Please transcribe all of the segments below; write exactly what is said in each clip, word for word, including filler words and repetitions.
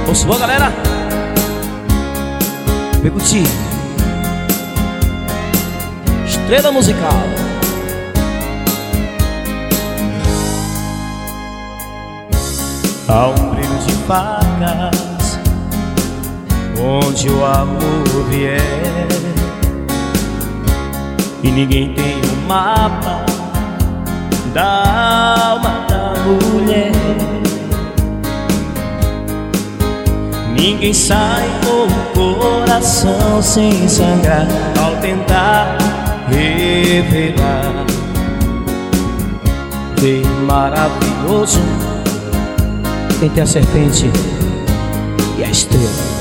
Vamos lá, galera. Becuti, estrela musical. Há um brilho de facas onde o amor vier, e ninguém tem um mapa da alma da mulher. Ninguém sai com o coração sem sangrar ao tentar revelar. Que maravilhoso, entre a serpente e a estrela.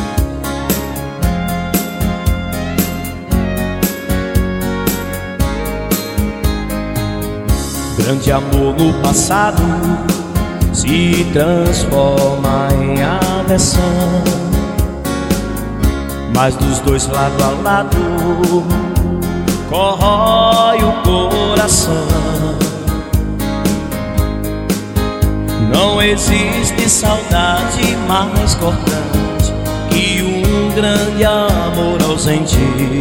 Grande amor no passado se transforma em aversão, mas dos dois lado a lado corrói o coração. Não existe saudade mais cortante que um grande amor ausente.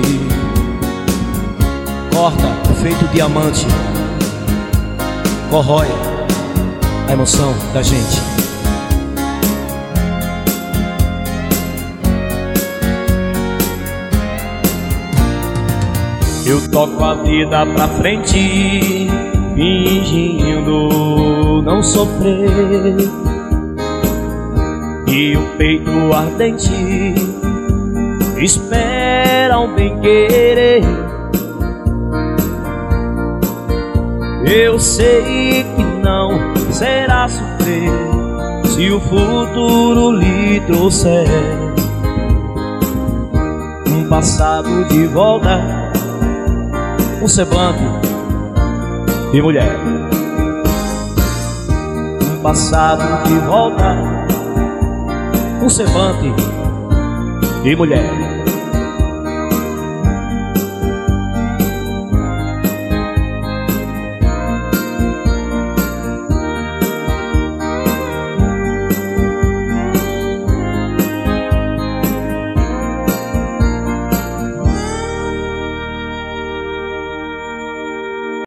Corta feito diamante, corrói a emoção da gente. Eu toco a vida pra frente, fingindo não sofrer, e o peito ardente espera um bem-querer. Eu sei que não será sofrer se o futuro lhe trouxer um passado de volta, um semblante de mulher. Um passado de volta, um semblante de mulher.